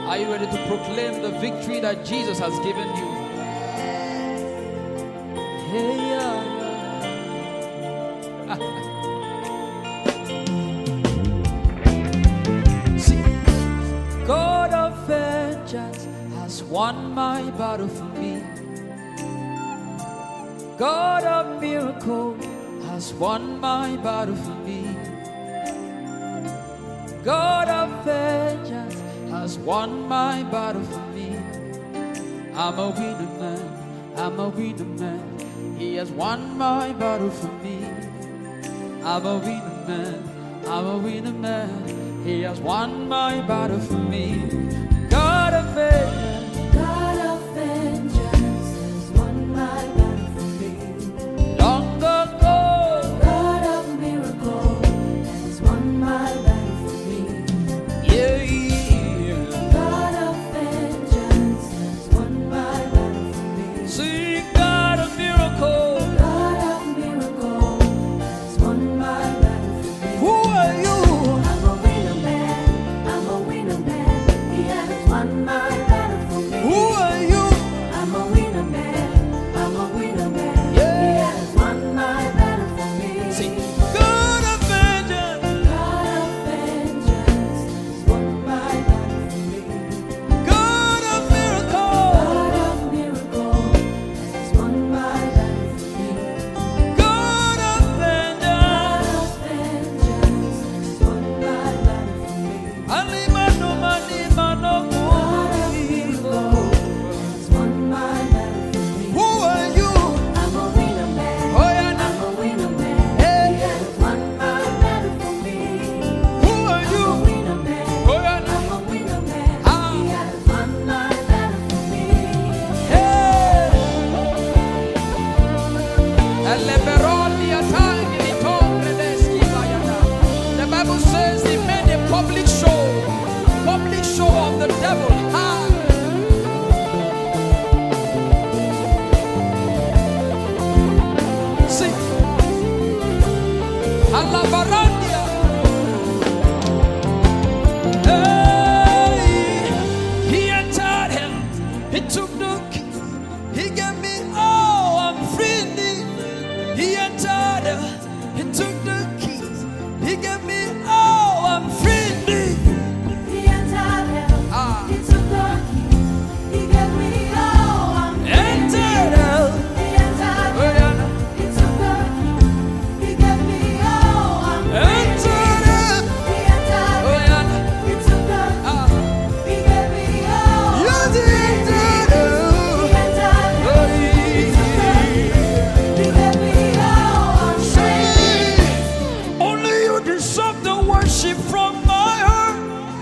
Are you ready to proclaim the victory that Jesus has given you? Hey, yeah. See, God of vengeance has won my battle for me. God of miracle has won my battle for me. God of vengeance has won my battle for me. I'm a winner man, I'm a winner man. He has won my battle for me. I'm a winner man, I'm a winner man. He has won my battle for me. God of vengeance, God of vengeance has won my battle for me. long ago, God of miracle has won my battle for me. yeah. God of vengeance has won my battle for me. See, God of miracle, God of miracle has won my battle for me. who are you? I'm a winner man, I'm a winner man. He has won my battle for me. Who are you? I'm a winner man, I'm a winner man. Yeah. He has won my battle for me. See, God of vengeance, God of vengeance has won my battle for me. God of miracle, God of miracle has won my battle for me. God of vengeance. God of vengeance has won my battle for me. Alimano, manimano, God of miracle has won my battle for me. who are you? I'm a winner man. Oh, yeah, I'm now. a winner man. Hey. He has won my battle for me. Who are I'm a you? winner man. Oh, yeah, now. I'm a winner man. Ah. He has won my battle for me. Hey. Eleberoni atangi litombre deski bayana. The Bible says he made a public show of the devil. Ah. See, Alabarandia. Hey, he entered him. He took the key. He gave me all. I'm free indeed. He entered him. He took the keys. He gave me all. I'm free indeed. He entered hell. Ah. He took the key. He gave me all. I'm free. Entered hell. He entered Oh, hell. yeah. He took the key. He gave me all. I'm free. Entered hell. He entered Oh, hell. yeah. He took the key. Ah. He gave me all. You I'm did free. it. He entered hell. Oh, He took the key. He gave me all. I'm free. only you deserve the worship from my heart.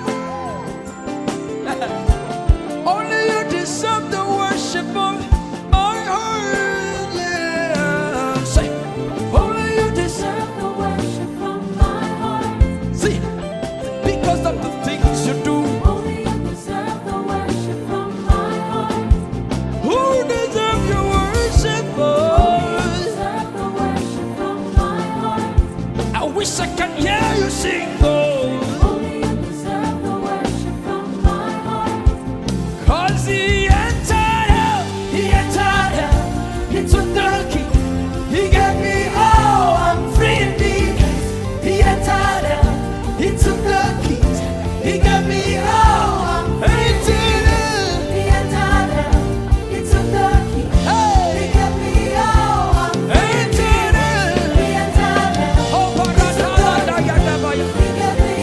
Only you deserve the worship of my heart. Yeah. Say, only you deserve. Deserve the worship from my heart. See, because of the things you do. Only you deserve the worship from my heart. Who deserve your worship, Only you Lord? deserve the worship from my heart. I wish I can hear you sing, Lord. Only you deserve the worship from my heart. 'Cause he entered hell. He entered hell. He took the key. He gave me all. I'm free indeed. He entered hell. He took the keys. He gave me all. I'm free indeed. He entered hell. He took the key. Hey. He gave me all. I'm free. Entered hell. He entered hell. Oh, He took the key. He gave me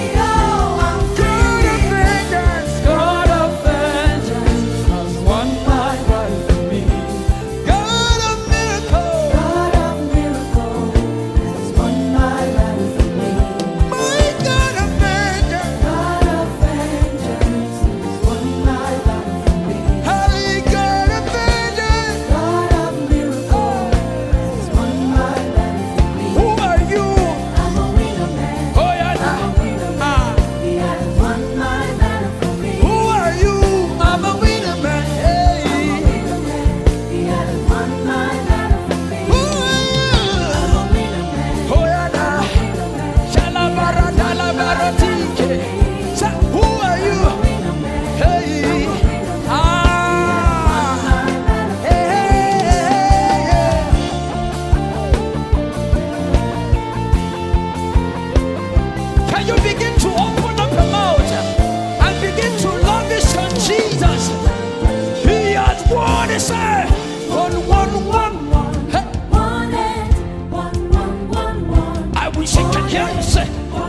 hear you say.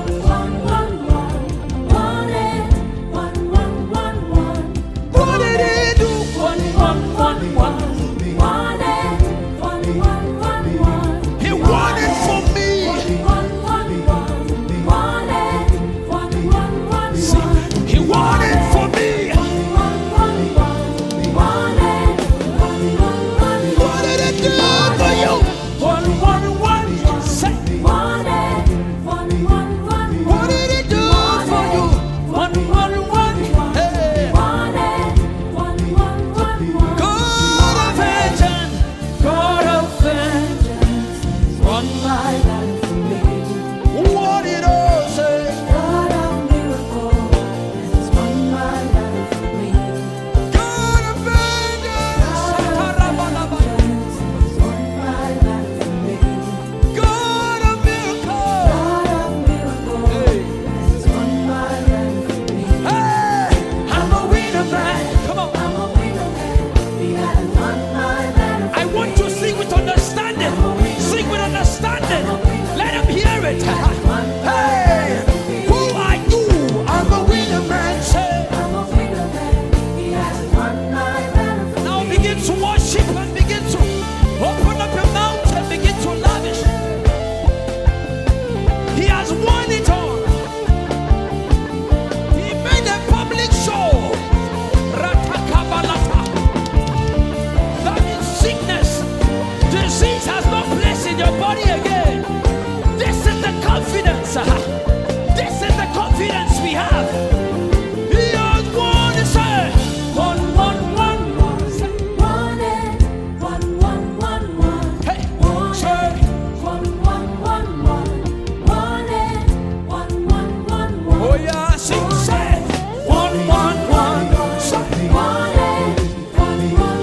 What did he do? He won it for me. See, he won it for me. What did he do for you? Say, what did he do for you? Hey. God of vengeance, God of vengeance, Won my battle for me. what did I say? God of miracles has won my battle for me. God of vengeance, God of vengeance has won my battle for me. God of miracles. God of miracles has won my battle for me. Hey, I'm a winner man. Come on. I'm a winner man. He has won my battle for I me. want to sing with understanding. Sing with understanding. Let him hear it. Hey, who are you? I'm a winner man. Say. I'm a winner man. He has won my battle for Now me. begin to worship and begin to open up your mouth and begin to lavish. He has won it all. He made a public show. Ratakabalata. That means sickness, disease has no place in your body again. This is the confidence. This is the confidence we have. He has won it, sir. One. Say, Won it. Won. hey, Won sir. it. Won it. Won it. Oh yeah, sing, say, one. Say, Won it. Won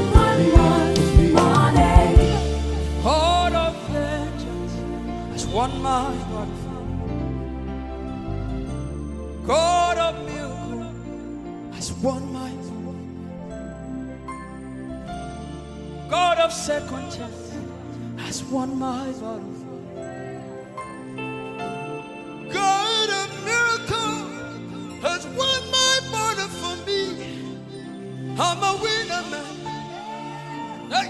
it. God of vengeance has won my battle. God of miracle has won my battle. God of second chance has won my battle. God of miracle has won my battle for me. I'm a winner man. Hey.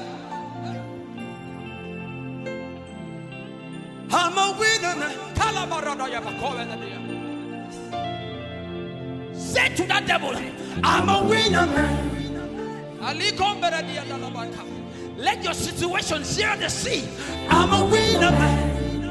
I'm a winner man. Say to that devil, I'm a winner man. Let your situation share the sea. I'm a winner man.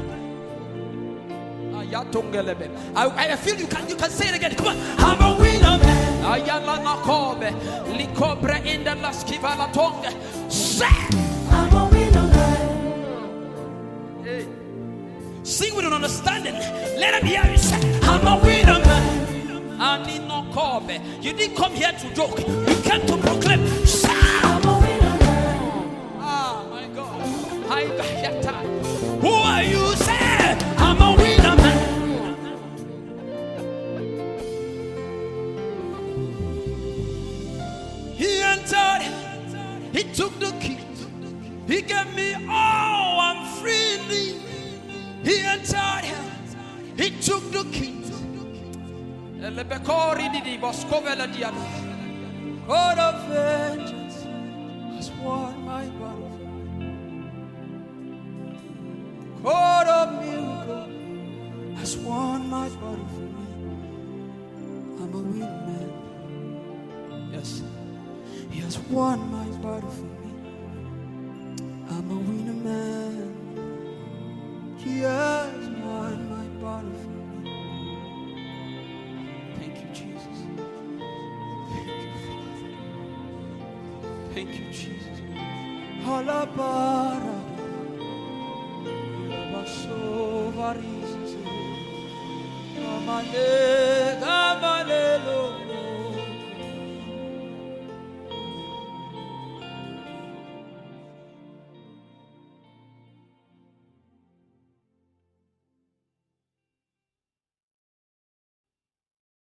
I feel you can say it again. Come on. I'm a winner man. Ayala nakobe, likobre in the laskivala tongue. Say. I'm a winner man. Hey. Sing with an understanding. Let him hear you say, I'm a winner man. I need no kobe. You didn't come here to joke. You came to proclaim. Say. I'm a winner man. Ah, my God. Who are you? Say, I'm a winner man. He entered, he took the key, he gave me all, I'm freely. He entered, he took the key. God of vengeance has won my battle. God of miracle has won my battle for me. I'm a winner man. Yes, he has won my battle for me. I'm a winner man. He has won my battle for me. Thank you, Jesus. Thank you, Jesus. Halabara. So various,